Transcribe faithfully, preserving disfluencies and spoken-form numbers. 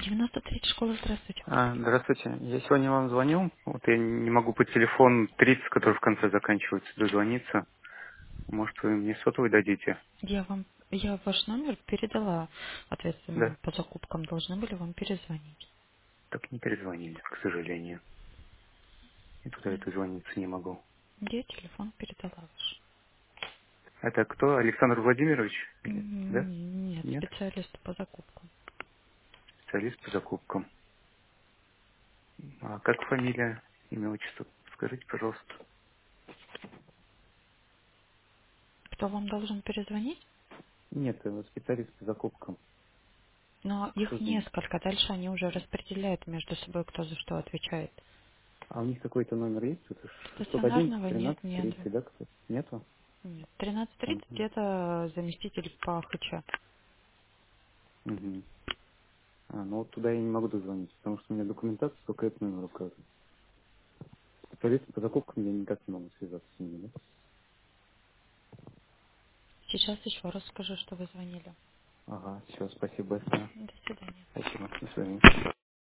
девяносто третья школа, здравствуйте. А, здравствуйте. Я сегодня вам звонил. Вот я не могу по телефону тридцать, который в конце заканчивается, дозвониться. Может, вы мне сотовый дадите? Я вам, я ваш номер передала Да. ответственному по закупкам, должны были вам перезвонить. Так не перезвонили, к сожалению. И туда М, это звониться не могу. Я телефон передала ваш. Это кто? Александр Владимирович? Или- Да? М, Нет, Нет? специалист по закупкам. Специалист по закупкам. А как фамилия, имя, отчество? Скажите, пожалуйста. Кто вам должен перезвонить? Нет, это специалист по закупкам. Но Кто их за ним? несколько, дальше они уже распределяют между собой, кто за что отвечает. А у них какой-то номер есть? Это шестьсот один, Стационарного нет, тринадцать, нету. триста, да? Кто? Нету? Нет. тринадцать тридцать Мгм. это заместитель по ХЧ. Мгм. А, ну вот туда я не могу дозвониться, потому что у меня документация только этот номер указывает. Специалисты по закупкам я никак не могу связаться с ними, да? Сейчас еще раз скажу, что вы звонили. Ага, все, спасибо большое. До свидания. Спасибо, до свидания.